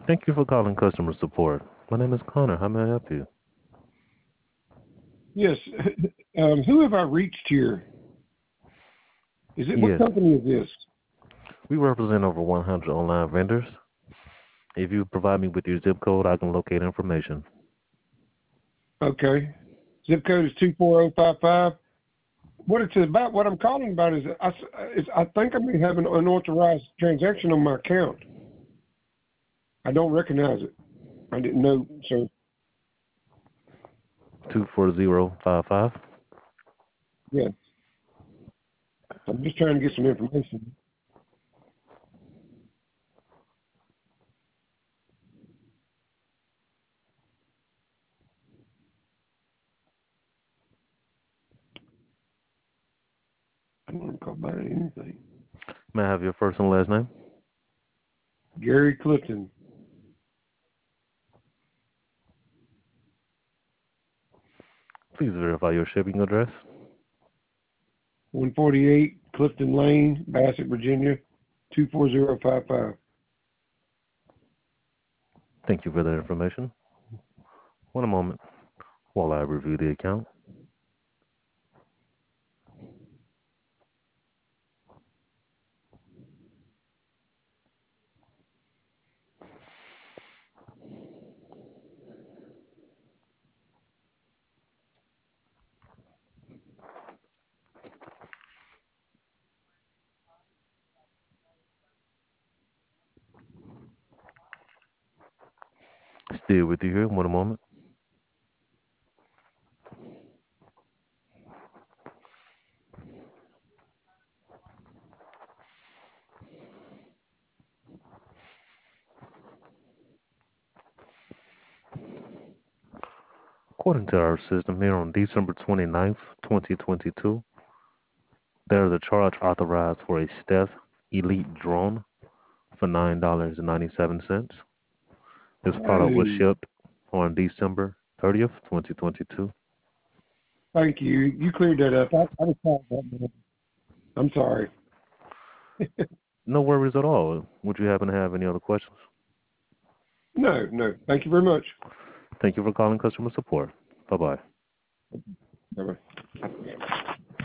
Thank you for calling customer support. My name is Connor. How may I help you? Yes. Who have I reached here? What Yes, company is this? we represent over 100 online vendors. If you provide me with your zip code, I can locate information. Okay. Zip code is 24055. What it's about, what I'm calling about is I think I may have an unauthorized transaction on my account. I don't recognize it. I didn't know, so 24055. yeah. I'm just trying to get some information. I don't recall about anything. May I have your first and last name? Gary Clifton, Please verify your shipping address. 148 Clifton Lane, Bassett, Virginia, 24055. Thank you for that information. One moment while I review the account. Still with you here. One moment. According to our system here on December 29th, 2022, there is a charge authorized for a Stealth Elite drone for $9.97. This product was Hey, shipped on December 30th, 2022. thank you. You cleared that up. I just called that man. I'm sorry. No worries at all. Would you happen to have any other questions? No, no. Thank you very much. Thank you for calling customer support. Bye bye. Bye-bye.